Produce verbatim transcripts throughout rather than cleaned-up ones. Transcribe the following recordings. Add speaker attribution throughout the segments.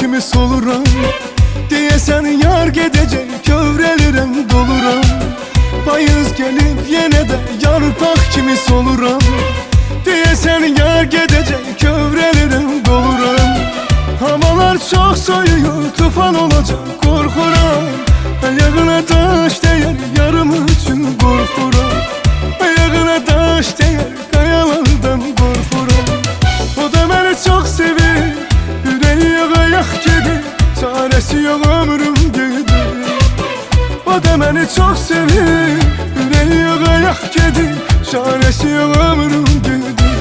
Speaker 1: kimi soluram. Deyəsən yar gedəcək, kövrəlirəm, doluram. Payız gəlib yenə də yarpaq kimi soluram. Deyəsən yar gedəcək, kövrəlirəm, doluram. Havalar çox soyuyur, tufan olacaq, qorxuram. Ayağına daş dəyər, yarım üçün qorxuram. Ayağına daş dəyər, qayalardan qorxuram. O da məni çox sevir, ürəyi yox ayaq gedir, çarəsi yox ömrüm gedir. O da məni çox sevir, ürəyi yox ayaq gedir, çarəsi yox ömrüm gedir.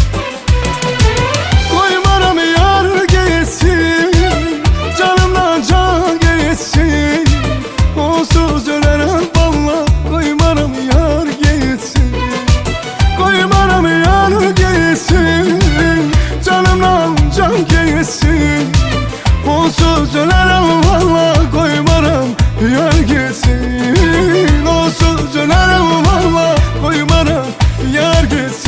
Speaker 1: Qoymaram yar geçsin, canımdan can geçsin. Onsuz ölərəm valla, qoymaram yar geçsin. Qoymaram yar geçsin, canımdan can geçsin. Onsuz ölərəm valla, qoymaram yar geçsin. Onsuz ölərəm valla, qoymaram yar geçsin.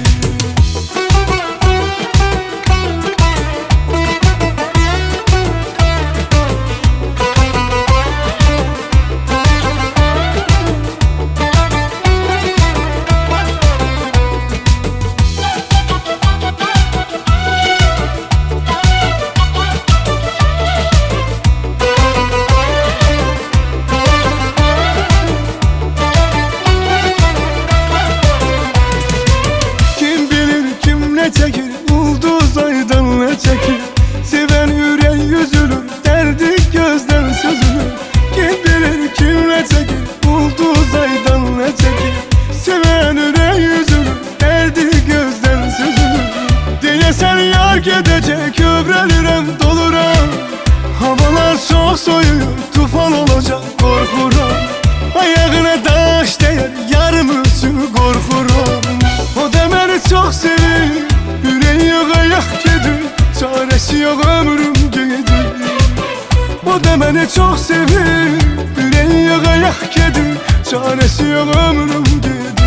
Speaker 1: Çekir, ulduz aydan ne çekir? Seven yürek yüzülür, derdi gözden süzülür. Kim bilir kim ne çekir? Ulduz aydan ne çekir? Seven yürek yüzülür, derdi gözden süzülür. Deyəsən yar gedecek, kövrəlirəm, doluram. Havalar çok soyuyur, tufan olacak, korkuram. Ayağına daş değer, yarım üçün korkuram. O da beni çok sevir, yüreği yok ayak gedir, çaresi yok ömrüm gedir. O da beni çok sevir, yüreği yok ayak gedir, çaresi yok ömrüm gedir.